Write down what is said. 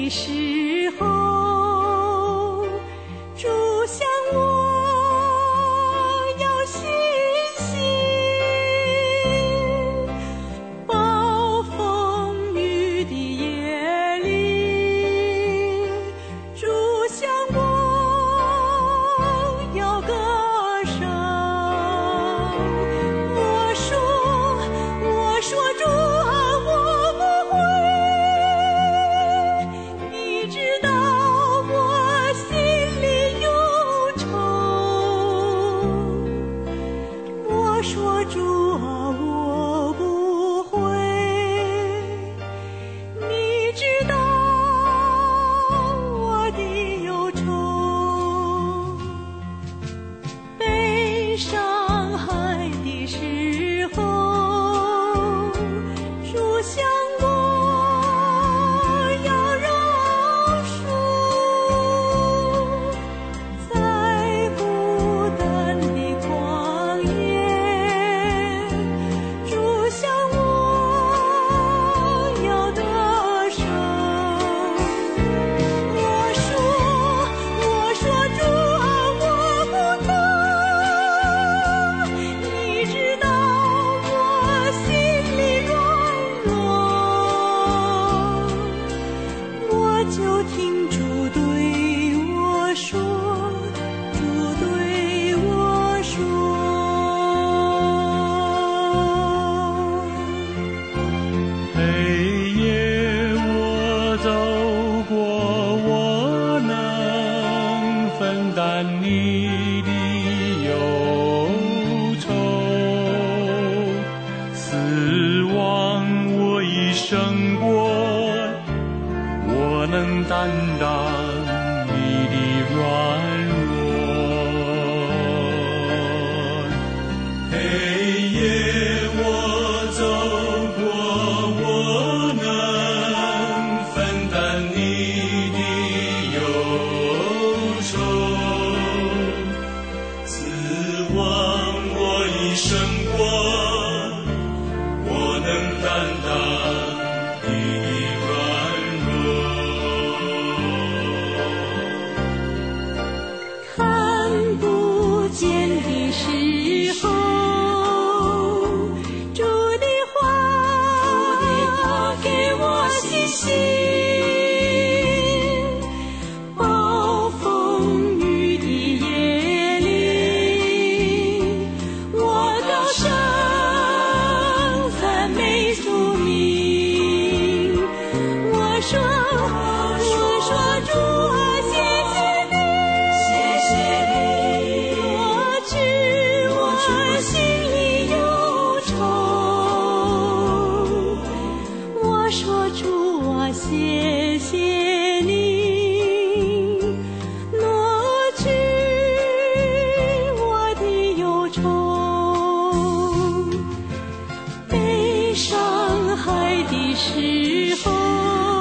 的时候，主向我要信心，暴风雨的夜里，主向我要歌声。我说主啊，我不会，你知道我心里忧愁。我说主啊，我不会，你知道我的忧愁。悲伤海的时候，主向我要饶恕，在孤单的旷野，主向我要得胜。我说主啊，我不能，你知道我心里软弱，我就听主对我说，主对我说。 黑夜我走过，我能分担你的忧愁。死亡我已胜过，我能担当你的软弱。黑夜我走过，我能分担你的忧愁。死亡我已胜过，我能担当你的软弱。 看不见的时候，主的话给我信心，暴风雨的夜里，我高声赞美主名。我说主啊，谢谢你，抹去我心里忧愁。我说主啊，谢谢你，挪去我的忧愁。悲伤海的时候，